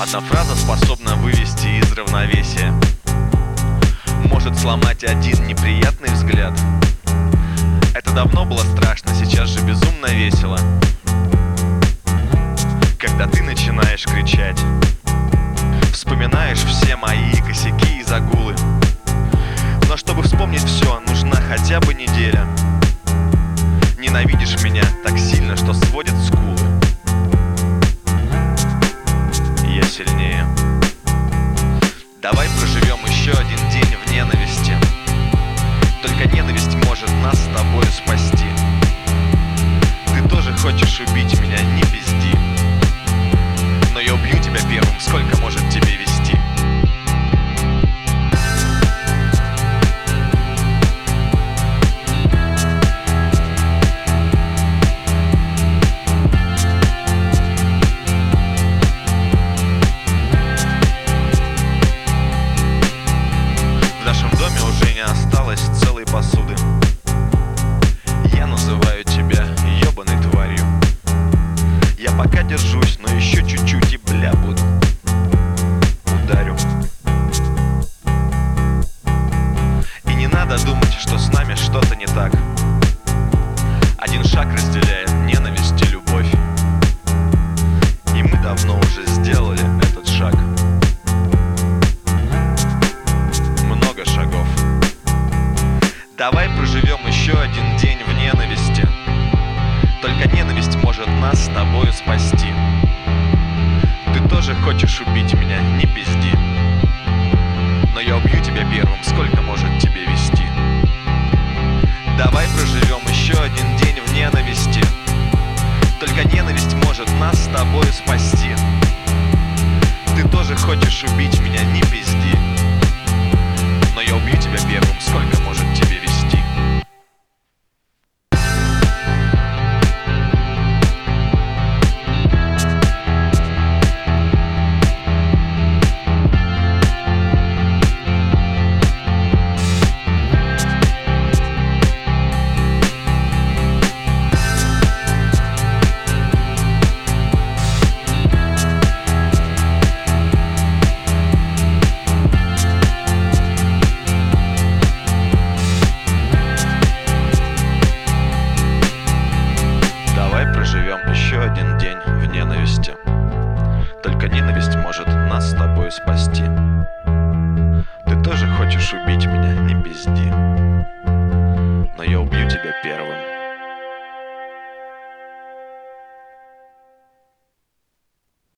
Одна фраза способна вывести из равновесия, может сломать один неприятный взгляд. Это давно было страшно, сейчас же безумно весело, когда ты начинаешь кричать. Вспоминаешь все мои косяки и загулы, но чтобы вспомнить все, нужна хотя бы неделя. Ненавидишь меня так сильно, что сводит скулы. Я сильнее. Давай проживем еще один день в ненависти. Только ненависть может нас с тобой спасти. Ты тоже хочешь убить меня, не пизди. Но я убью тебя первым, сколько может тебе вести. В нашем доме уже не осталось целой посуды. Я называю тебя ебаной тварью. Я пока держусь, но еще чуть-чуть и бля буду. Ударю. И не надо думать, что с нами что-то не так. Один шаг разделяет ненависть и любовь, и мы давно уже сделали этот шаг. Много шагов. Давай проживем еще один день в ненависти. Только ненависть может нас с тобою спасти. Ты тоже хочешь убить меня, не пизди. Но я убью тебя первым, сколько может тебе вести. Давай проживем еще один день в ненависти. Только ненависть может нас с тобою спасти. Ты тоже хочешь убить меня,